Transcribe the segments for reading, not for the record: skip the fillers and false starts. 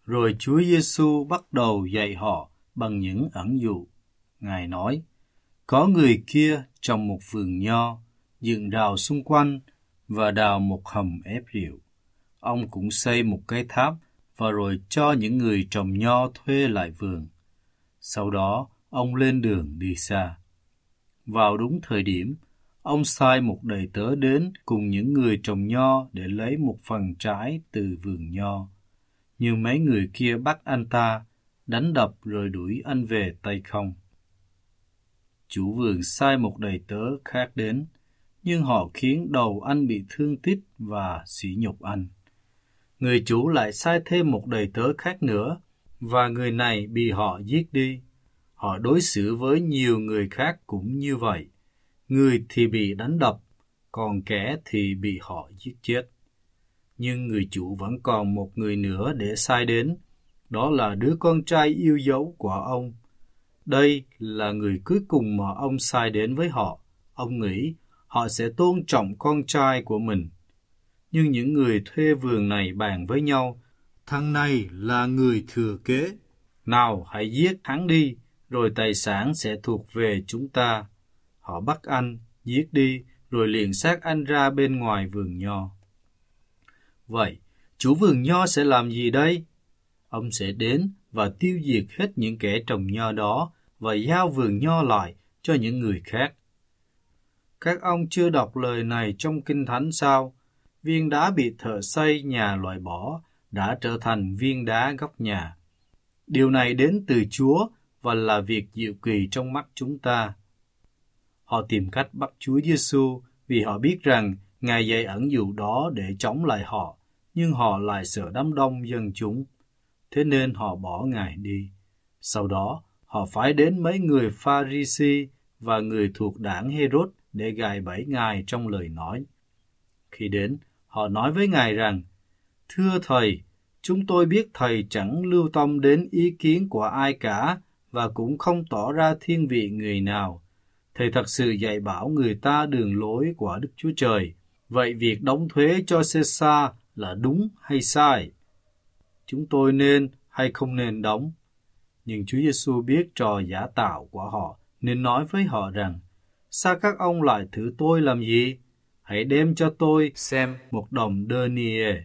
Rồi Chúa Giêsu bắt đầu dạy họ bằng những ẩn dụ. Ngài nói, có người kia trồng một vườn nho, dựng rào xung quanh và đào một hầm ép rượu. Ông cũng xây một cái tháp và rồi cho những người trồng nho thuê lại vườn. Sau đó, ông lên đường đi xa. Vào đúng thời điểm, ông sai một đầy tớ đến cùng những người trồng nho để lấy một phần trái từ vườn nho. Nhưng mấy người kia bắt anh ta, đánh đập rồi đuổi anh về tay không. Chủ vườn sai một đầy tớ khác đến, nhưng họ khiến đầu anh bị thương tích và sỉ nhục anh. Người chủ lại sai thêm một đầy tớ khác nữa, và người này bị họ giết đi. Họ đối xử với nhiều người khác cũng như vậy. Người thì bị đánh đập, còn kẻ thì bị họ giết chết. Nhưng người chủ vẫn còn một người nữa để sai đến, đó là đứa con trai yêu dấu của ông. Đây là người cuối cùng mà ông sai đến với họ. Ông nghĩ họ sẽ tôn trọng con trai của mình. Nhưng những người thuê vườn này bàn với nhau, thằng này là người thừa kế. Nào hãy giết hắn đi, rồi tài sản sẽ thuộc về chúng ta. Họ bắt anh, giết đi, rồi liền xác anh ra bên ngoài vườn nho. Vậy, chủ vườn nho sẽ làm gì đây? Ông sẽ đến và tiêu diệt hết những kẻ trồng nho đó và giao vườn nho lại cho những người khác. Các ông chưa đọc lời này trong Kinh Thánh sao? Viên đá bị thợ xây nhà loại bỏ đã trở thành viên đá góc nhà. Điều này đến từ Chúa và là việc diệu kỳ trong mắt chúng ta. Họ tìm cách bắt Chúa Giêsu vì họ biết rằng Ngài dạy ẩn dụ đó để chống lại họ, nhưng họ lại sợ đám đông dân chúng. Thế nên họ bỏ Ngài đi. Sau đó, họ phái đến mấy người Pha-ri-si và người thuộc đảng Hê-rốt để gài bẫy Ngài trong lời nói. Khi đến, họ nói với Ngài rằng, thưa Thầy, chúng tôi biết Thầy chẳng lưu tâm đến ý kiến của ai cả và cũng không tỏ ra thiên vị người nào. Thầy thật sự dạy bảo người ta đường lối của Đức Chúa Trời. Vậy việc đóng thuế cho Caesar là đúng hay sai? Chúng tôi nên hay không nên đóng? Nhưng Chúa Giêsu biết trò giả tạo của họ, nên nói với họ rằng, sao các ông lại thử tôi làm gì? Hãy đem cho tôi xem một đồng denier.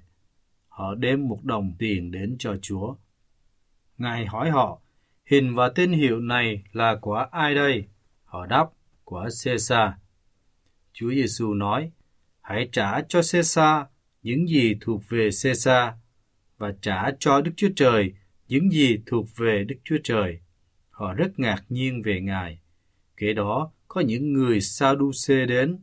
Họ đem một đồng tiền đến cho Chúa. Ngài hỏi họ, hình và tên hiệu này là của ai đây? Họ đáp, của Caesar. Chúa Giêsu nói, hãy trả cho Caesar những gì thuộc về Caesar và trả cho Đức Chúa Trời những gì thuộc về Đức Chúa Trời. Họ rất ngạc nhiên về Ngài. Kể đó có những người Sa-đu-xê đến.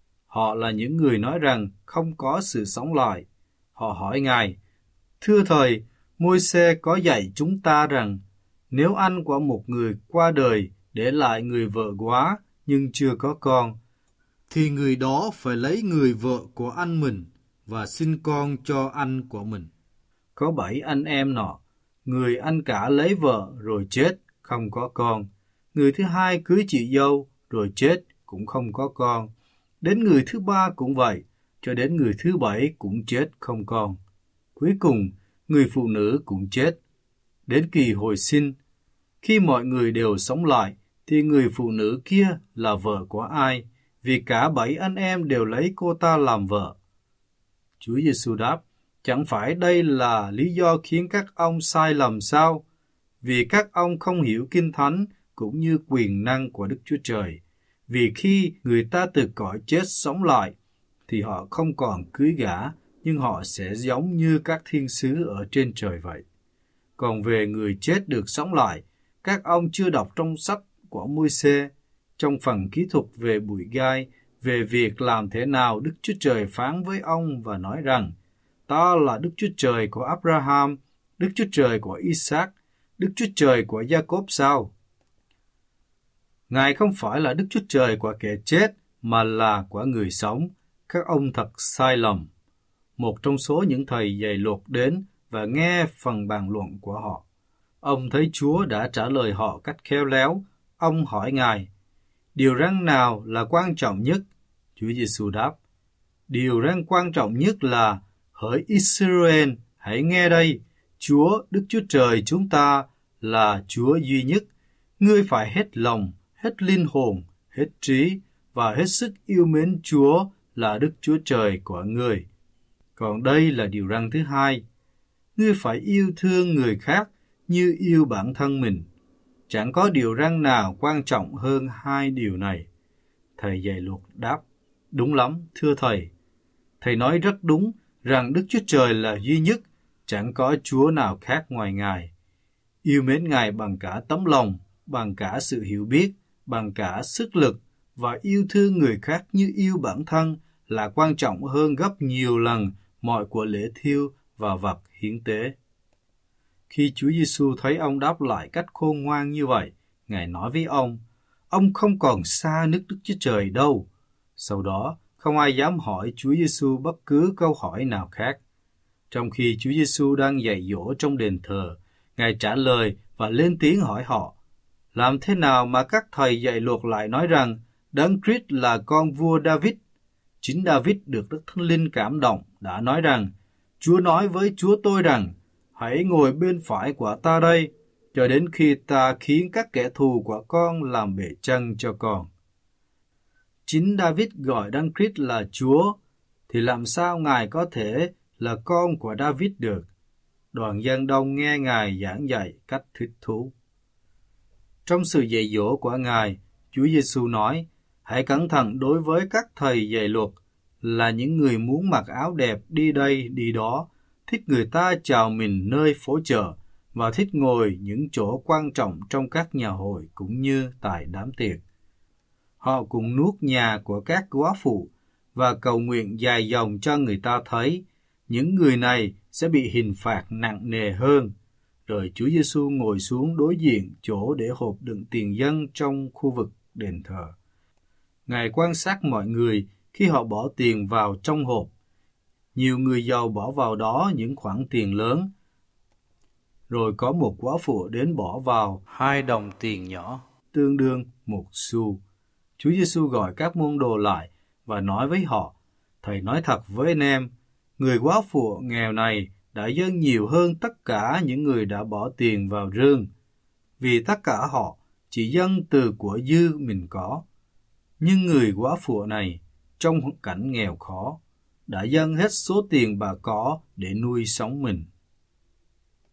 Họ là những người nói rằng không có sự sống lại. Họ hỏi Ngài, thưa Thầy, Môi-se có dạy chúng ta rằng nếu anh của một người qua đời để lại người vợ góa nhưng chưa có con, thì người đó phải lấy người vợ của anh mình và sinh con cho anh của mình. Có 7 anh em nọ, người anh cả lấy vợ rồi chết, không có con. Người thứ hai cưới chị dâu rồi chết, cũng không có con. Đến người thứ ba cũng vậy, cho đến người thứ 7 cũng chết không con. Cuối cùng, người phụ nữ cũng chết. Đến kỳ hồi sinh, khi mọi người đều sống lại, thì người phụ nữ kia là vợ của ai? Vì cả 7 anh em đều lấy cô ta làm vợ. Chúa Giêsu đáp, chẳng phải đây là lý do khiến các ông sai lầm sao? Vì các ông không hiểu Kinh Thánh cũng như quyền năng của Đức Chúa Trời. Vì khi người ta từ cõi chết sống lại, thì họ không còn cưới gả, nhưng họ sẽ giống như các thiên sứ ở trên trời vậy. Còn về người chết được sống lại, các ông chưa đọc trong sách của Môi-se, trong phần kỹ thuật về bụi gai, về việc làm thế nào Đức Chúa Trời phán với ông và nói rằng, ta là Đức Chúa Trời của Abraham, Đức Chúa Trời của Isaac, Đức Chúa Trời của Jacob sao? Ngài không phải là Đức Chúa Trời của kẻ chết, mà là của người sống. Các ông thật sai lầm. Một trong số những thầy dạy luật đến và nghe phần bàn luận của họ. Ông thấy Chúa đã trả lời họ cách khéo léo. Ông hỏi Ngài, điều răn nào là quan trọng nhất? Chúa Giêsu đáp, điều răn quan trọng nhất là, hỡi Israel, hãy nghe đây, Chúa, Đức Chúa Trời chúng ta là Chúa duy nhất. Ngươi phải hết lòng, hết linh hồn, hết trí và hết sức yêu mến Chúa là Đức Chúa Trời của ngươi. Còn đây là điều răn thứ hai. Ngươi phải yêu thương người khác như yêu bản thân mình. Chẳng có điều răn nào quan trọng hơn hai điều này. Thầy dạy luật đáp, đúng lắm, thưa thầy. Thầy nói rất đúng rằng Đức Chúa Trời là duy nhất, chẳng có Chúa nào khác ngoài Ngài. Yêu mến Ngài bằng cả tấm lòng, bằng cả sự hiểu biết, bằng cả sức lực và yêu thương người khác như yêu bản thân là quan trọng hơn gấp nhiều lần mọi của lễ thiêu và vật hiến tế. Khi Chúa Giêsu thấy ông đáp lại cách khôn ngoan như vậy, Ngài nói với ông không còn xa nước Đức Chúa Trời đâu. Sau đó, không ai dám hỏi Chúa Giêsu bất cứ câu hỏi nào khác. Trong khi Chúa Giêsu đang dạy dỗ trong đền thờ, Ngài trả lời và lên tiếng hỏi họ, làm thế nào mà các thầy dạy luật lại nói rằng Đấng Christ là con vua David? Chính David được Đức Thánh Linh cảm động đã nói rằng, Chúa nói với Chúa tôi rằng, hãy ngồi bên phải của ta đây, cho đến khi ta khiến các kẻ thù của con làm bệ chân cho con. Chính David gọi Đấng Christ là Chúa, thì làm sao Ngài có thể là con của David được? Đoàn dân đông nghe Ngài giảng dạy cách thích thú. Trong sự dạy dỗ của Ngài, Chúa Giêsu nói, hãy cẩn thận đối với các thầy dạy luật, là những người muốn mặc áo đẹp đi đây đi đó, thích người ta chào mình nơi phố chợ và thích ngồi những chỗ quan trọng trong các nhà hội cũng như tại đám tiệc. Họ cũng nuốt nhà của các góa phụ và cầu nguyện dài dòng cho người ta thấy. Những người này sẽ bị hình phạt nặng nề hơn. Rồi Chúa Giêsu ngồi xuống đối diện chỗ để hộp đựng tiền dân trong khu vực đền thờ. Ngài quan sát mọi người khi họ bỏ tiền vào trong hộp. Nhiều người giàu bỏ vào đó những khoản tiền lớn. Rồi có một góa phụ đến bỏ vào 2 đồng tiền nhỏ, tương đương 1 xu. Chúa Giêsu gọi các môn đồ lại và nói với họ, Thầy nói thật với anh em, người góa phụ nghèo này đã dâng nhiều hơn tất cả những người đã bỏ tiền vào rương, vì tất cả họ chỉ dâng từ của dư mình có. Nhưng người góa phụ này, trong cảnh nghèo khó, đã dâng hết số tiền bà có để nuôi sống mình.